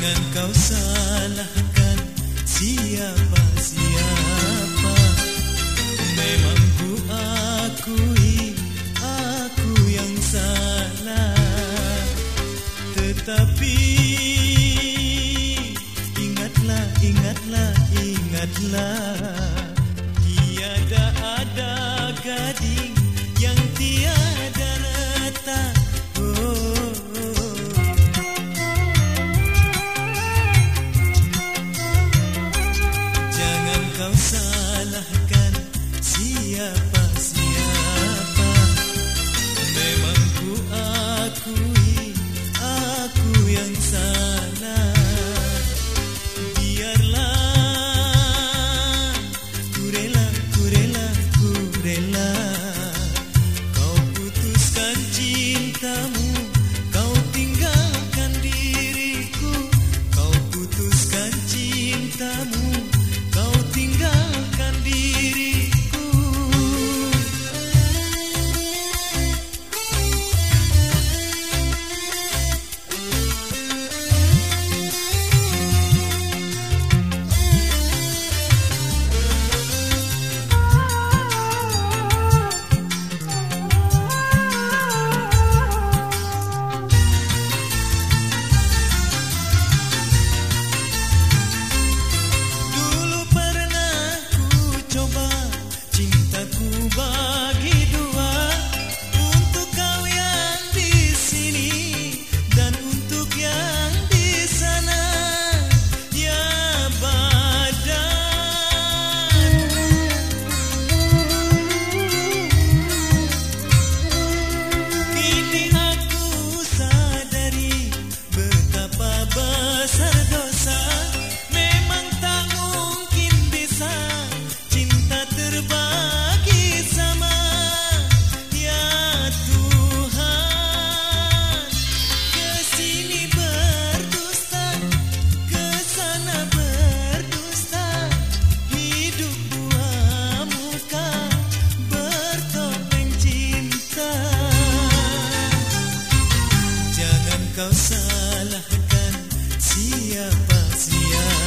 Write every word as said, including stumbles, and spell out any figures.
Jangan kau salahkan siapa-siapa. Memang ku akui aku yang salah. Tetapi ingatlah, ingatlah, ingatlah, tiada ada gading yang tiada retak. Oh, jangan kau salahkan siapa-siapa. Memang ku akui aku yang salah. Biarlah ku rela, ku rela, ku rela kau putuskan cintamu, kau tinggalkan diriku. Kau putuskan cintamu, kau tinggalkan diriku. Dulu pernah ku coba cintaku bagi dua, untuk kau yang di sini dan untuk yang di sana. Ya badan, kini aku sadari betapa besar dosa. Memang tak mungkin bisa cinta terbagi sama. Ya Tuhan, kesini berdusta, kesana berdusta. Hidup dua muka bertopeng cinta. Jangan kau salahkan siapa-siapa.